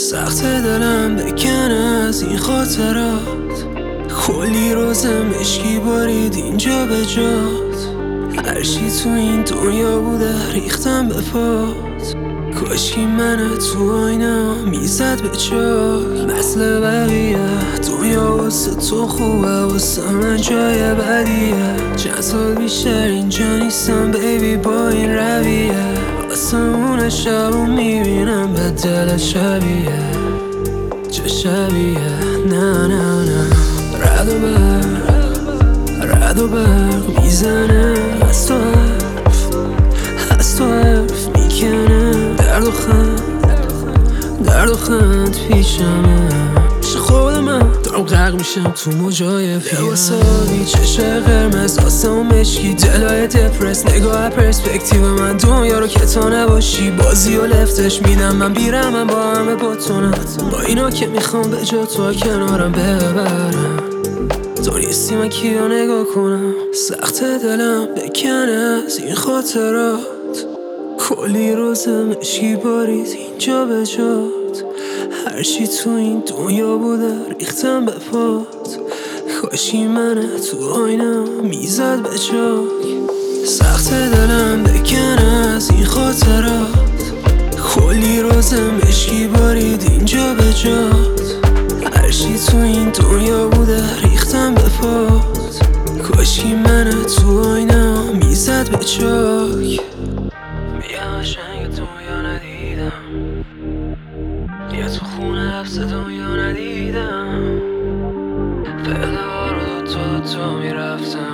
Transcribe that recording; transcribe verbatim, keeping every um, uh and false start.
سخت دلم بکنه از این خاطرات، کلی روز مشکی بارید اینجا به جات. هرچی تو این دنیا بوده ریختم به پات، کاشکی منه تو آینه میزد به چاک. مثل بقیه دنیا واسه تو خوبه، واسه من جای بدیه. چند سال بیشتر اینجا نیستم بیبی با این رویه، آسمون شبو میبینم به دل شبیه. چه شبیه؟ نه نه نه. رد و برق رد و برق میزنه از تو حرف، از تو حرف میکنه. درد و خند درد و خند پیشمه، پیش خود من دارم غرق میشم تو موجای پیرم. لباس آبی، چشم قرمز، آسمون مشکی، دلای دپرس، نگاه پرسپکتیو من. دنیا رو که تو نباشی بازی و لفتش میدم من، بیرم من با همه باتونم. با اینا که میخوام به جا تو کنارم ببرم، تو نیستی من کیو نگاه کنم. سخت دلم بکنه از این خاطرات، کلی روز مشکی بارید اینجا به جات. هرچی تو این دنیا بوده ریختم به پات، کاشی منه تو آینه میزد به چاک. سخت دلم بکنه از این خاطرات، کلی روز مشکی بارید اینجا به جات. هرچی تو این دنیا بوده ریختم به پات، کاشی منه تو آینه میزد به چاک. میگم قشنگ دنیا ندیدم، یا تو خونه حبس دنیا ندیدم. فعلا رو دو تا دو تا میرفتم